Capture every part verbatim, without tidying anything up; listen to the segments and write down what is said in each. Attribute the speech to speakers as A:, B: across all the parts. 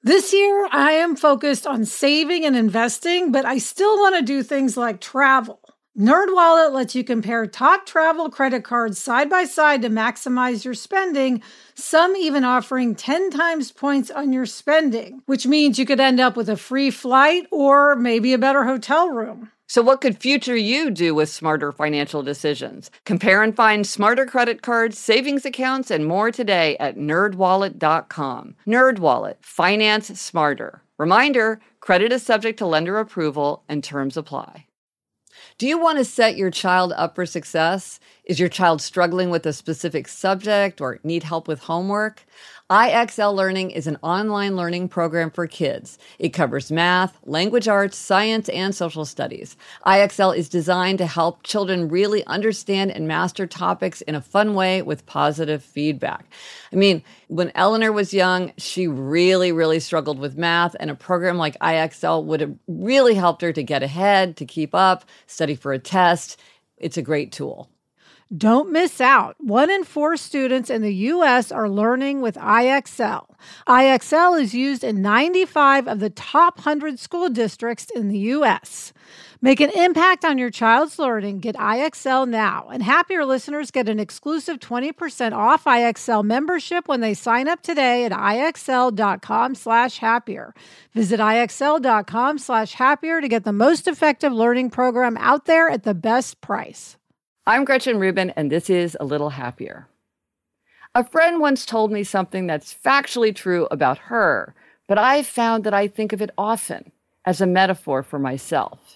A: This year, I am focused on saving and investing, but I still want to do things like travel. NerdWallet lets you compare top travel credit cards side by side to maximize your spending, some even offering ten times points on your spending, which means you could end up with a free flight or maybe a better hotel room.
B: So what could future you do with smarter financial decisions? Compare and find smarter credit cards, savings accounts, and more today at nerd wallet dot com. NerdWallet, finance smarter. Reminder, credit is subject to lender approval and terms apply. Do you want to set your child up for success? Is your child struggling with a specific subject or need help with homework? I X L Learning is an online learning program for kids. It covers math, language arts, science, and social studies. I X L is designed to help children really understand and master topics in a fun way with positive feedback. I mean, when Eleanor was young, she really, really struggled with math, and a program like I X L would have really helped her to get ahead, to keep up, study for a test. It's a great tool.
A: Don't miss out. One in four students in the U S are learning with I X L. I X L is used in ninety-five of the top one hundred school districts in the U S. Make an impact on your child's learning. Get I X L now. And Happier listeners get an exclusive twenty percent off I X L membership when they sign up today at IXL.com slash happier. Visit IXL.com slash happier to get the most effective learning program out there at the best price.
B: I'm Gretchen Rubin, and this is A Little Happier. A friend once told me something that's factually true about her, but I've found that I think of it often as a metaphor for myself.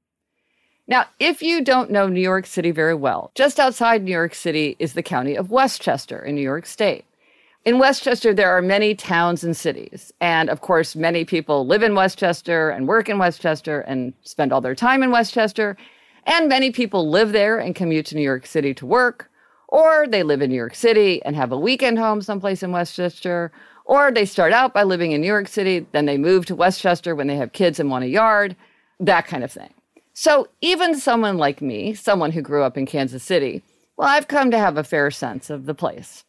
B: Now, if you don't know New York City very well, just outside New York City is the county of Westchester in New York State. In Westchester, there are many towns and cities. And of course, many people live in Westchester and work in Westchester and spend all their time in Westchester. And many people live there and commute to New York City to work, or they live in New York City and have a weekend home someplace in Westchester, or they start out by living in New York City, then they move to Westchester when they have kids and want a yard, that kind of thing. So even someone like me, someone who grew up in Kansas City, well, I've come to have a fair sense of the place.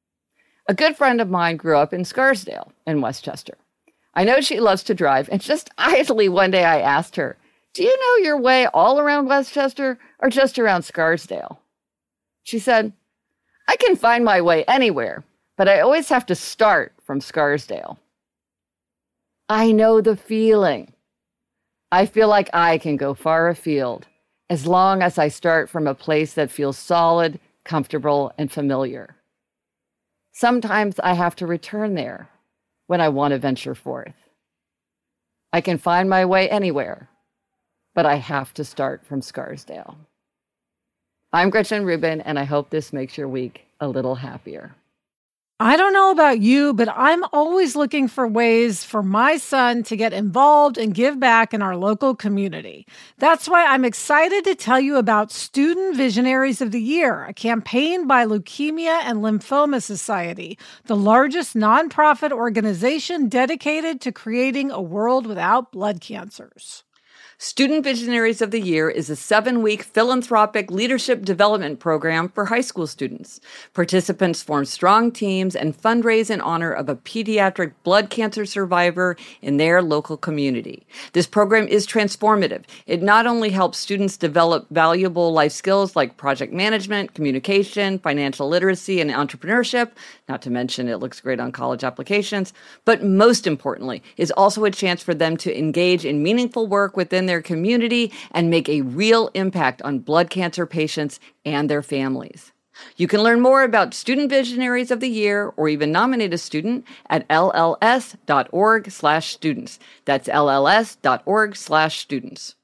B: A good friend of mine grew up in Scarsdale in Westchester. I know she loves to drive, and just idly one day I asked her, "Do you know your way all around Westchester or just around Scarsdale?" She said, "I can find my way anywhere, but I always have to start from Scarsdale." I know the feeling. I feel like I can go far afield as long as I start from a place that feels solid, comfortable, and familiar. Sometimes I have to return there when I want to venture forth. I can find my way anywhere, but I have to start from Scarsdale. I'm Gretchen Rubin, and I hope this makes your week a little happier.
A: I don't know about you, but I'm always looking for ways for my son to get involved and give back in our local community. That's why I'm excited to tell you about Student Visionaries of the Year, a campaign by Leukemia and Lymphoma Society, the largest nonprofit organization dedicated to creating a world without blood cancers.
B: Student Visionaries of the Year is a seven-week philanthropic leadership development program for high school students. Participants form strong teams and fundraise in honor of a pediatric blood cancer survivor in their local community. This program is transformative. It not only helps students develop valuable life skills like project management, communication, financial literacy, and entrepreneurship, not to mention it looks great on college applications, but most importantly, is also a chance for them to engage in meaningful work within their community and make a real impact on blood cancer patients and their families. You can learn more about Student Visionaries of the Year or even nominate a student at L L S dot org slash students. That's L L S dot org slash students.